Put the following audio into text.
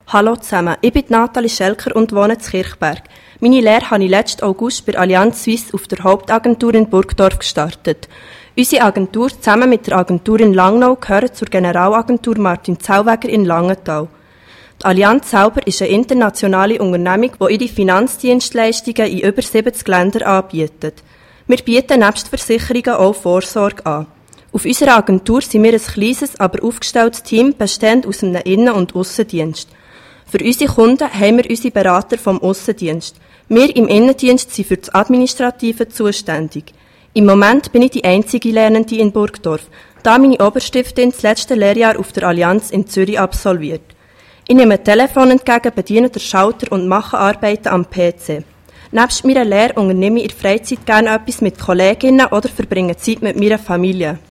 Hallo zusammen, ich bin Nathalie Schelker und wohne in Kirchberg. Meine Lehre habe ich letzten August bei Allianz Suisse auf der Hauptagentur in Burgdorf gestartet. Unsere Agentur zusammen mit der Agentur in Langnau gehören zur Generalagentur Martin Zellweger in Langenthal. Die Allianz selber ist eine internationale Unternehmung, die ihre Finanzdienstleistungen in über 70 Ländern anbietet. Wir bieten nebst Versicherungen auch Vorsorge an. Auf unserer Agentur sind wir ein kleines, aber aufgestelltes Team, bestehend aus einem Innen- und Aussendienst. Für unsere Kunden haben wir unsere Berater vom Aussendienst. Wir im Innendienst sind für das Administrative zuständig. Im Moment bin ich die einzige Lernende in Burgdorf, da meine Oberstiftin das letzte Lehrjahr auf der Allianz in Zürich absolviert. Ich nehme ein Telefon entgegen, bediene den Schalter und mache Arbeiten am PC. Nebst meiner Lehre unternehme ich in der Freizeit gerne etwas mit Kolleginnen oder verbringe Zeit mit meiner Familie.